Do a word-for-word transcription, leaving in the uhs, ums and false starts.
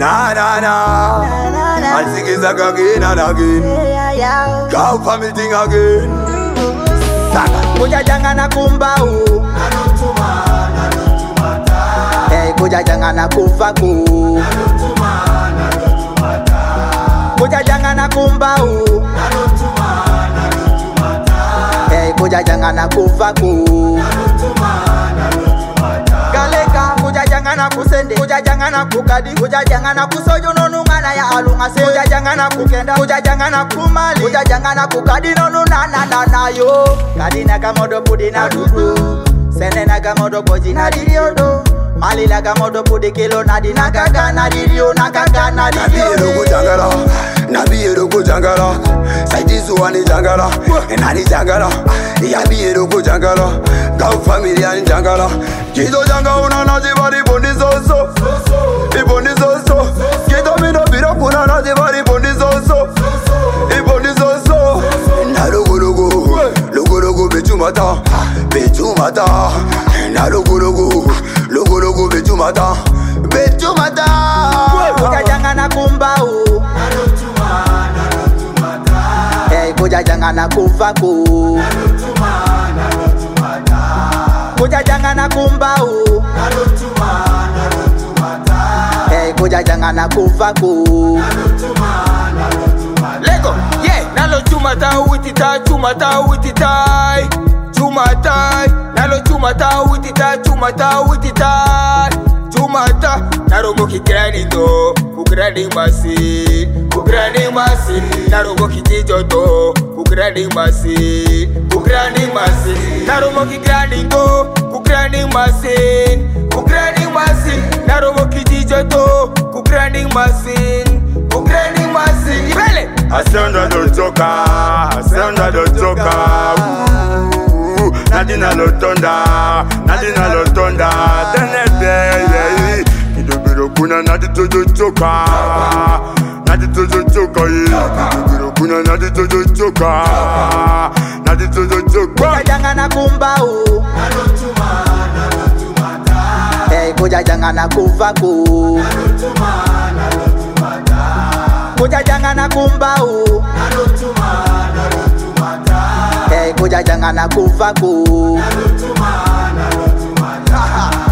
Na na na, and sing it again and again. Cow family thing again. Kuja janga na kumbau, hey kuja janga na kufaku, kuja janga na kumbau, hey kuja janga na kufaku. Galeka kuja janga na kusende, kuja janga na kukadi, kuja janga na kusojo no nungana ya alunga se, kuja janga na kukenda, kuja janga na kumali, kuja janga na kukadi no nuna na na na yo. Kadi na kamodo pudi na dudu, sene na kamodo koji na diriodo, mali la kamodo pudi kilo na di na gaga na dirio na gaga na dirio. Nabi erogo jangala, nabi erogo jangala, saiti zuwani jangala, enani jangala, yabi erogo jangala, cow family and jangala. Kido janga una na jibari bondi zozo, ibondi zozo. Kido mino biro kuna na jibari bondi zozo, ibondi zozo. Na logo logo, logo logo bechumata, bechumata. Na logo logo, logo logo bechumata, bechumata. Kuja janga na kumbau, hey kuja janga na kufaku, kuja janga na kumbau, hey kuja janga na kufaku. Lego, yeah, nalo chumata witita, chumata witita, chumata, nalo chumata witita, chumata witita, chumata, nalo moki grani do, kugrani masi, kugrani masi, nalo moki tijoto, kugrani masi, kugrani masi, nalo moki grani do, kugrani masi, kugrani masi, nalo moki tijoto, kugrani masi, kugrani masi, ibele. Asanda do toka, asanda do toka. Nadina lotonda, nadina lotonda. Tenete, yeah. Kido biro kuna nadi tojo toka, nadi tojo toka, yeah. Kido biro kuna nadi tojo toka, nadi tojo toka. Kuja janga na kumbau, hey kuja janga na kufaku, kuja janga na kumbau, hey kuja janga na kufaku.